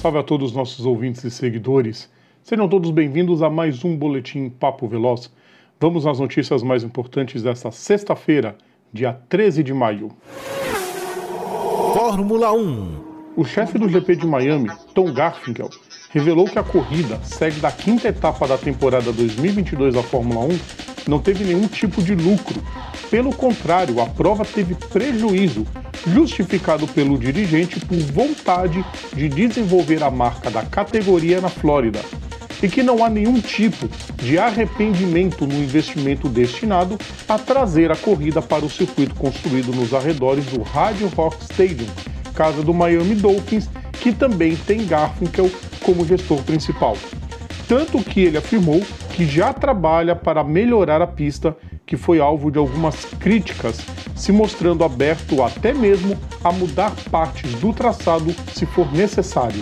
salve a todos os nossos ouvintes e seguidores. Sejam todos bem-vindos a mais um Boletim Papo Veloz. Vamos às notícias mais importantes desta sexta-feira, dia 13 de maio. Fórmula 1. O chefe do GP de Miami, Tom Garfinkel, revelou que a corrida, sede da quinta etapa da temporada 2022 da Fórmula 1, não teve nenhum tipo de lucro. Pelo contrário, a prova teve prejuízo, justificado pelo dirigente por vontade de desenvolver a marca da categoria na Flórida, e que não há nenhum tipo de arrependimento no investimento destinado a trazer a corrida para o circuito construído nos arredores do Hard Rock Stadium, casa do Miami Dolphins, que também tem Garfinkel como gestor principal. Tanto que ele afirmou que já trabalha para melhorar a pista, que foi alvo de algumas críticas, se mostrando aberto até mesmo a mudar partes do traçado se for necessário.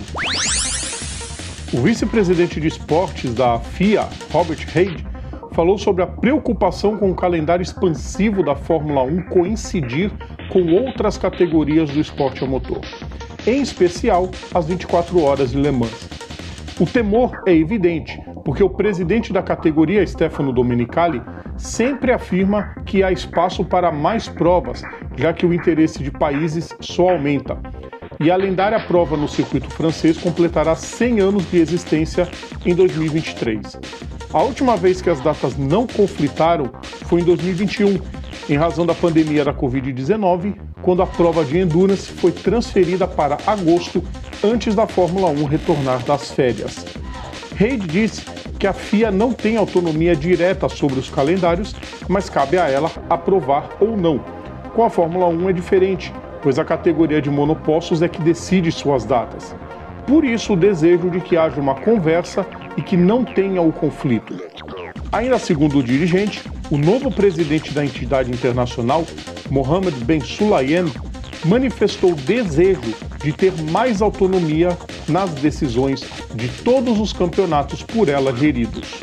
O vice-presidente de esportes da FIA, Robert Reid, falou sobre a preocupação com o calendário expansivo da Fórmula 1 coincidir com outras categorias do esporte a motor, em especial as 24 horas de Le Mans. O temor é evidente, porque o presidente da categoria, Stefano Domenicali, sempre afirma que há espaço para mais provas, já que o interesse de países só aumenta. E a lendária prova no circuito francês completará 100 anos de existência em 2023. A última vez que as datas não conflitaram foi em 2021, em razão da pandemia da Covid-19, quando a prova de Endurance foi transferida para agosto, antes da Fórmula 1 retornar das férias. Reid disse que a FIA não tem autonomia direta sobre os calendários, mas cabe a ela aprovar ou não. Com a Fórmula 1 é diferente, pois a categoria de monopostos é que decide suas datas. Por isso, o desejo de que haja uma conversa e que não tenha o conflito. Ainda segundo o dirigente, o novo presidente da entidade internacional, Mohammed Ben Sulayem, manifestou desejo de ter mais autonomia nas decisões de todos os campeonatos por ela geridos.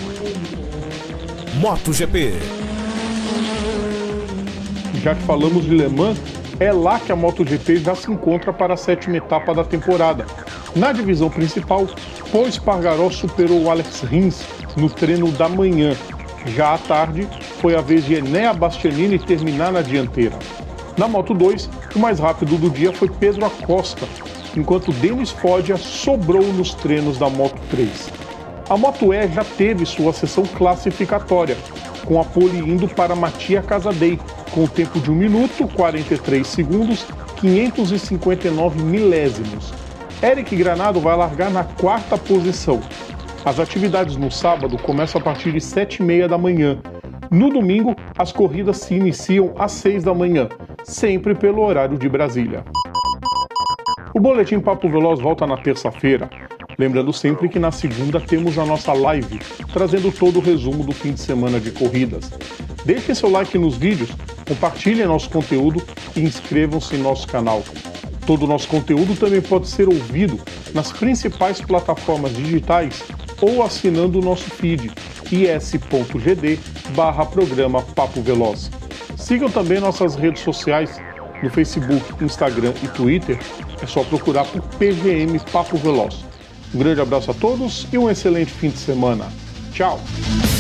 MotoGP. Já que falamos de Le Mans, é lá que a MotoGP já se encontra para a 7ª etapa da temporada. Na divisão principal, Pol Espargaró superou Alex Rins no treino da manhã. Já à tarde, foi a vez de Enea Bastianini terminar na dianteira. Na Moto 2, o mais rápido do dia foi Pedro Acosta, enquanto Denis Foggia sobrou nos treinos da Moto 3. A Moto E já teve sua sessão classificatória, com a pole indo para Mattia Casadei, com o tempo de 1 minuto, 43 segundos, 559 milésimos. Eric Granado vai largar na 4ª posição. As atividades no sábado começam a partir de 7h30 da manhã. No domingo, as corridas se iniciam às 6 da manhã, sempre pelo horário de Brasília. O Boletim Papo Veloz volta na terça-feira. Lembrando sempre que na segunda temos a nossa live, trazendo todo o resumo do fim de semana de corridas. Deixem seu like nos vídeos, compartilhem nosso conteúdo e inscrevam-se em nosso canal. Todo o nosso conteúdo também pode ser ouvido nas principais plataformas digitais ou assinando o nosso feed, is.gd/programa Papo Veloz. Sigam também nossas redes sociais, no Facebook, Instagram e Twitter, é só procurar por PGM Papo Veloz. Um grande abraço a todos e um excelente fim de semana. Tchau!